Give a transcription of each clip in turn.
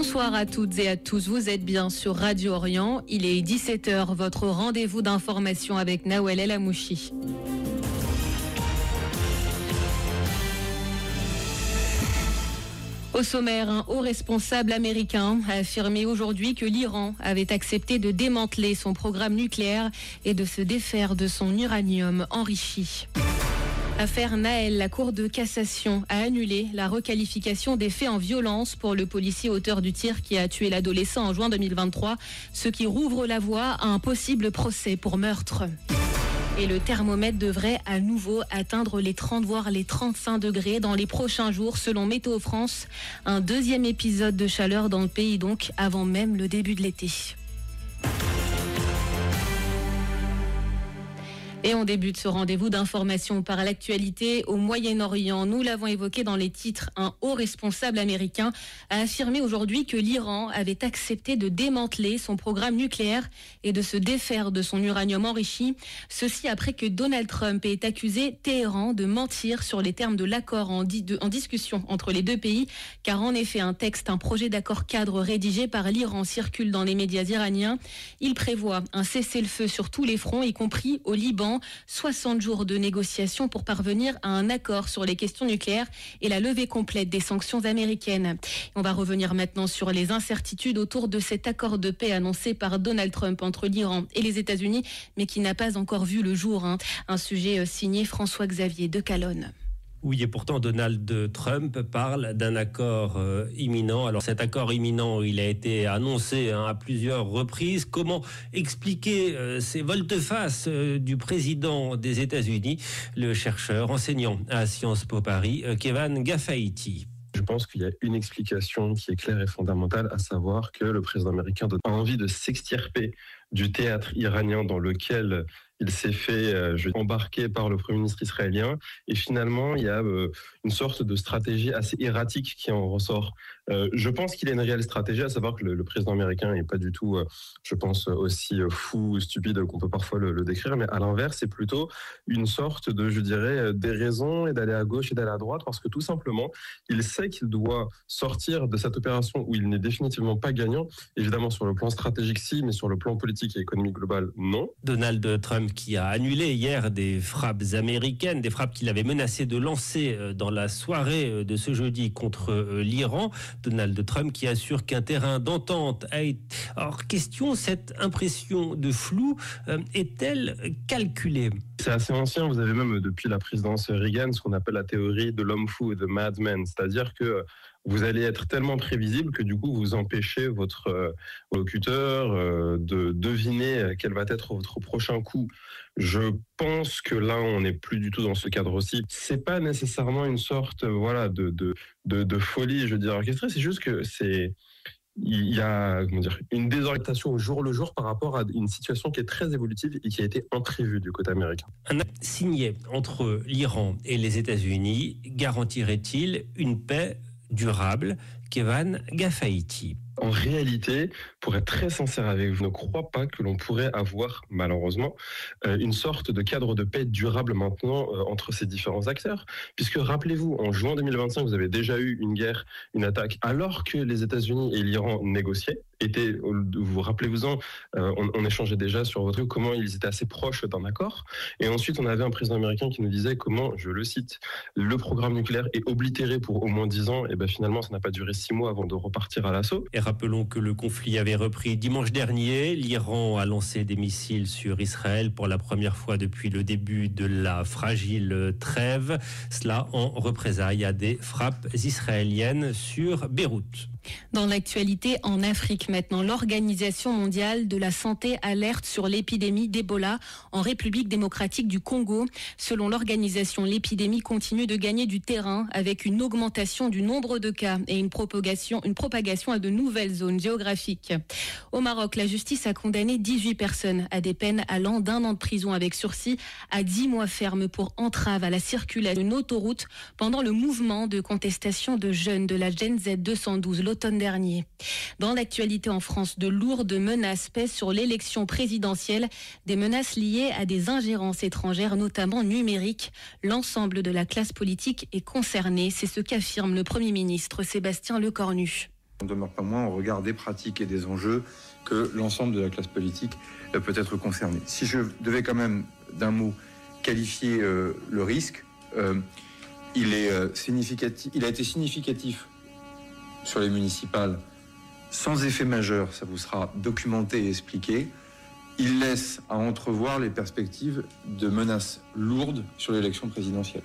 Bonsoir à toutes et à tous, vous êtes bien sur Radio Orient. Il est 17h, votre rendez-vous d'information avec Nawel El Amouchi. Au sommaire, un haut responsable américain a affirmé aujourd'hui que l'Iran avait accepté de démanteler son programme nucléaire et de se défaire de son uranium enrichi. Affaire Naël, la Cour de cassation a annulé la requalification des faits en violence pour le policier auteur du tir qui a tué l'adolescent en juin 2023, ce qui rouvre la voie à un possible procès pour meurtre. Et le thermomètre devrait à nouveau atteindre les 30 voire les 35 degrés dans les prochains jours selon Météo France. Un deuxième épisode de chaleur dans le pays donc avant même le début de l'été. Et on débute ce rendez-vous d'information par l'actualité au Moyen-Orient. Nous l'avons évoqué dans les titres. Un haut responsable américain a affirmé aujourd'hui que l'Iran avait accepté de démanteler son programme nucléaire et de se défaire de son uranium enrichi. Ceci après que Donald Trump ait accusé Téhéran de mentir sur les termes de l'accord en discussion entre les deux pays. Car en effet, un projet d'accord cadre rédigé par l'Iran circule dans les médias iraniens. Il prévoit un cessez-le-feu sur tous les fronts, y compris au Liban. 60 jours de négociations pour parvenir à un accord sur les questions nucléaires et la levée complète des sanctions américaines. On va revenir maintenant sur les incertitudes autour de cet accord de paix annoncé par Donald Trump entre l'Iran et les États-Unis, mais qui n'a pas encore vu le jour. Un sujet signé François-Xavier de Calonne. Oui, et pourtant Donald Trump parle d'un accord imminent. Alors cet accord imminent, il a été annoncé à plusieurs reprises. Comment expliquer ces volte-face du président des États-Unis, le chercheur enseignant à Sciences Po Paris, Kevin Gaffaiti? Je pense qu'il y a une explication qui est claire et fondamentale, à savoir que le président américain a envie de s'extirper du théâtre iranien dans lequel il s'est fait embarquer par le Premier ministre israélien. Et finalement, il y a une sorte de stratégie assez erratique qui en ressort. Je pense qu'il y a une réelle stratégie, à savoir que le président américain n'est pas du tout, je pense, aussi fou ou stupide qu'on peut parfois le décrire. Mais à l'inverse, c'est plutôt une sorte de, je dirais, déraison et d'aller à gauche et d'aller à droite, parce que tout simplement, il sait qu'il doit sortir de cette opération où il n'est définitivement pas gagnant. Évidemment, sur le plan stratégique, si, mais sur le plan politique et économique global, non. Donald Trump qui a annulé hier des frappes américaines, des frappes qu'il avait menacé de lancer dans la soirée de ce jeudi contre l'Iran. Donald Trump qui assure qu'un terrain d'entente a été... Alors, question, cette impression de flou est-elle calculée ? C'est assez ancien, vous avez même depuis la présidence Reagan ce qu'on appelle la théorie de l'homme fou, de madman, c'est-à-dire que vous allez être tellement prévisible que du coup vous empêchez votre locuteur de deviner quel va être votre prochain coup. Je pense que là on n'est plus du tout dans ce cadre-ci. C'est pas nécessairement une sorte de folie, je veux dire, orchestrée, c'est juste que il y a une désorientation au jour le jour par rapport à une situation qui est très évolutive et qui a été imprévue du côté américain. Un acte signé entre l'Iran et les États-Unis garantirait-il une paix durable? Kevin Gaffaiti. En réalité, pour être très sincère avec vous, je ne crois pas que l'on pourrait avoir, malheureusement, une sorte de cadre de paix durable maintenant entre ces différents acteurs. Puisque, rappelez-vous, en juin 2025, vous avez déjà eu une guerre, une attaque, alors que les États-Unis et l'Iran négociaient. Vous rappelez-vous-en, on échangeait déjà sur votre comment ils étaient assez proches d'un accord. Et ensuite, on avait un président américain qui nous disait comment, je le cite, le programme nucléaire est oblitéré pour au moins 10 ans. Et bien finalement, ça n'a pas duré 6 mois avant de repartir à l'assaut. Et rappelons que le conflit avait repris dimanche dernier. L'Iran a lancé des missiles sur Israël pour la première fois depuis le début de la fragile trêve. Cela en représailles à des frappes israéliennes sur Beyrouth. Dans l'actualité en Afrique maintenant, l'Organisation mondiale de la santé alerte sur l'épidémie d'Ebola en République démocratique du Congo. Selon l'organisation, l'épidémie continue de gagner du terrain avec une augmentation du nombre de cas et une propagation à de nouvelles zones géographiques. Au Maroc, la justice a condamné 18 personnes à des peines allant d'1 an de prison avec sursis à 10 mois ferme pour entrave à la circulation d'une autoroute pendant le mouvement de contestation de jeunes de la Gen Z 212 l'automne dernier. Dans l'actualité en France, de lourdes menaces pèsent sur l'élection présidentielle, des menaces liées à des ingérences étrangères, notamment numériques. L'ensemble de la classe politique est concerné, c'est ce qu'affirme le Premier ministre Sébastien Lecornu. On ne demeure pas moins au regard des pratiques et des enjeux que l'ensemble de la classe politique peut être concernée. Si je devais quand même d'un mot qualifier le risque, il a été significatif sur les municipales, sans effet majeur, ça vous sera documenté et expliqué. Il laisse à entrevoir les perspectives de menaces lourdes sur l'élection présidentielle,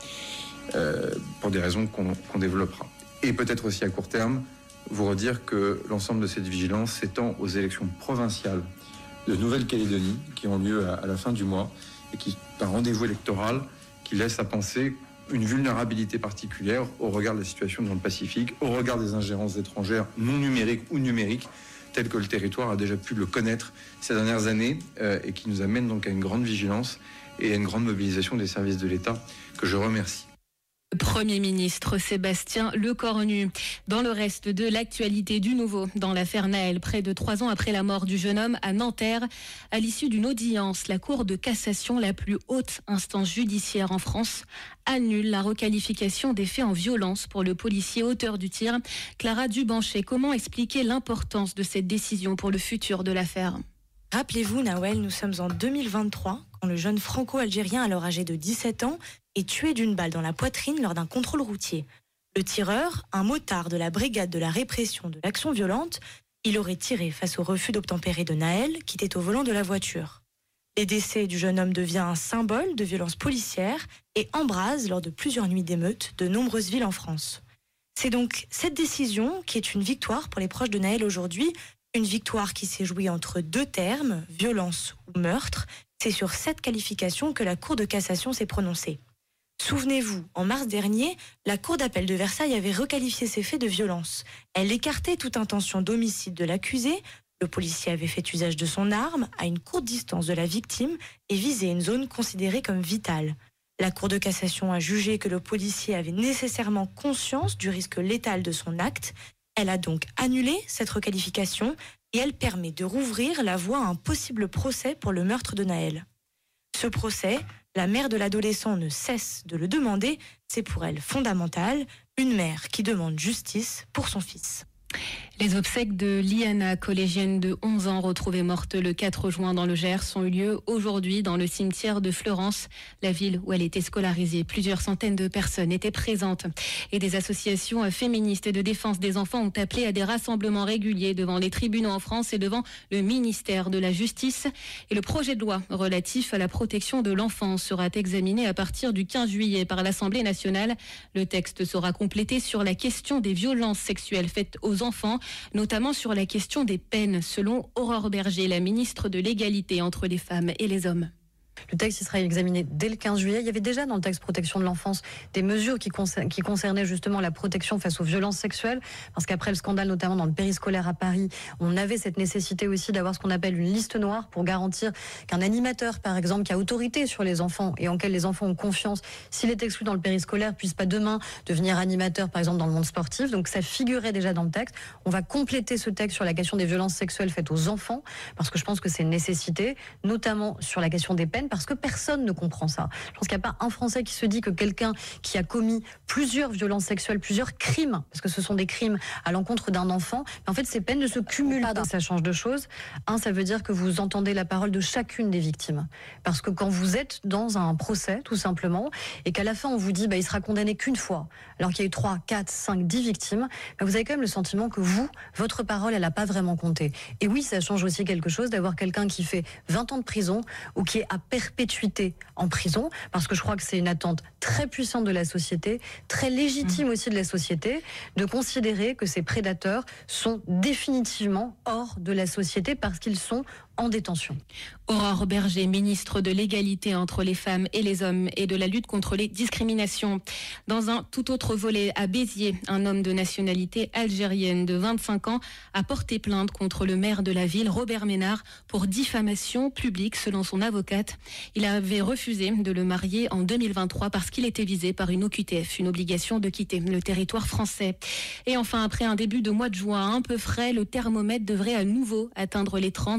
pour des raisons qu'on développera. Et peut-être aussi à court terme, vous redire que l'ensemble de cette vigilance s'étend aux élections provinciales de Nouvelle-Calédonie, qui ont lieu à la fin du mois, et qui est un rendez-vous électoral qui laisse à penser une vulnérabilité particulière au regard de la situation dans le Pacifique, au regard des ingérences étrangères non numériques ou numériques, tel que le territoire a déjà pu le connaître ces dernières années, et qui nous amène donc à une grande vigilance et à une grande mobilisation des services de l'État, que je remercie. Premier ministre Sébastien Lecornu. Dans le reste de l'actualité, du nouveau dans l'affaire Nahel, près de 3 ans après la mort du jeune homme à Nanterre. À l'issue d'une audience, la Cour de cassation, la plus haute instance judiciaire en France, annule la requalification des faits en violence pour le policier auteur du tir. Clara Dubanchet, comment expliquer l'importance de cette décision pour le futur de l'affaire ? Rappelez-vous, Nawel, nous sommes en 2023, quand le jeune franco-algérien, alors âgé de 17 ans, est tué d'une balle dans la poitrine lors d'un contrôle routier. Le tireur, un motard de la brigade de la répression de l'action violente, il aurait tiré face au refus d'obtempérer de Nahel, qui était au volant de la voiture. Le décès du jeune homme devient un symbole de violence policière et embrase, lors de plusieurs nuits d'émeutes, de nombreuses villes en France. C'est donc cette décision qui est une victoire pour les proches de Nahel aujourd'hui, une victoire qui s'est jouée entre 2 termes, violence ou meurtre. C'est sur cette qualification que la Cour de cassation s'est prononcée. Souvenez-vous, en mars dernier, la Cour d'appel de Versailles avait requalifié ces faits de violence. Elle écartait toute intention d'homicide de l'accusé. Le policier avait fait usage de son arme à une courte distance de la victime et visait une zone considérée comme vitale. La Cour de cassation a jugé que le policier avait nécessairement conscience du risque létal de son acte. Elle a donc annulé cette requalification et elle permet de rouvrir la voie à un possible procès pour le meurtre de Nahel. Ce procès, la mère de l'adolescent ne cesse de le demander, c'est pour elle fondamental, une mère qui demande justice pour son fils. Les obsèques de Liana, collégienne de 11 ans, retrouvée morte le 4 juin dans le Gers, ont eu lieu aujourd'hui dans le cimetière de Fleurance, la ville où elle était scolarisée. Plusieurs centaines de personnes étaient présentes. Et des associations féministes et de défense des enfants ont appelé à des rassemblements réguliers devant les tribunaux en France et devant le ministère de la Justice. Et le projet de loi relatif à la protection de l'enfance sera examiné à partir du 15 juillet par l'Assemblée nationale. Le texte sera complété sur la question des violences sexuelles faites aux enfants, notamment sur la question des peines, selon Aurore Berger, la ministre de l'égalité entre les femmes et les hommes. Le texte sera examiné dès le 15 juillet. Il y avait déjà dans le texte protection de l'enfance des mesures qui concernaient justement la protection face aux violences sexuelles. Parce qu'après le scandale, notamment dans le périscolaire à Paris, on avait cette nécessité aussi d'avoir ce qu'on appelle une liste noire pour garantir qu'un animateur, par exemple, qui a autorité sur les enfants et en quel les enfants ont confiance, s'il est exclu dans le périscolaire, puisse pas demain devenir animateur, par exemple, dans le monde sportif. Donc ça figurait déjà dans le texte. On va compléter ce texte sur la question des violences sexuelles faites aux enfants, parce que je pense que c'est une nécessité, notamment sur la question des peines, parce que personne ne comprend ça. Je pense qu'il n'y a pas un Français qui se dit que quelqu'un qui a commis plusieurs violences sexuelles, plusieurs crimes, parce que ce sont des crimes à l'encontre d'un enfant, mais en fait ces peines ne se cumulent pas. Ça change de choses. Ça veut dire que vous entendez la parole de chacune des victimes. Parce que quand vous êtes dans un procès, tout simplement, et qu'à la fin on vous dit il sera condamné qu'une fois, alors qu'il y a eu 3, 4, 5, 10 victimes, vous avez quand même le sentiment que votre parole, elle n'a pas vraiment compté. Et oui, ça change aussi quelque chose d'avoir quelqu'un qui fait 20 ans de prison ou qui est à perpétuité en prison, parce que je crois que c'est une attente très puissante de la société, très légitime aussi de la société, de considérer que ces prédateurs sont définitivement hors de la société parce qu'ils sont en détention. Aurore Berger, ministre de l'égalité entre les femmes et les hommes et de la lutte contre les discriminations. Dans un tout autre volet, à Béziers, un homme de nationalité algérienne de 25 ans a porté plainte contre le maire de la ville, Robert Ménard, pour diffamation publique selon son avocate. Il avait refusé de le marier en 2023 parce qu'il était visé par une OQTF, une obligation de quitter le territoire français. Et enfin, après un début de mois de juin un peu frais, le thermomètre devrait à nouveau atteindre les 30, voire les 30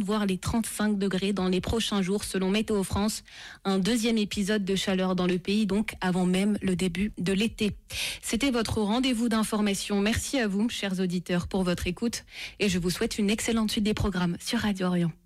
35 degrés dans les prochains jours selon Météo France. Un deuxième épisode de chaleur dans le pays, donc avant même le début de l'été. C'était votre rendez-vous d'information. Merci à vous, chers auditeurs, pour votre écoute et je vous souhaite une excellente suite des programmes sur Radio Orient.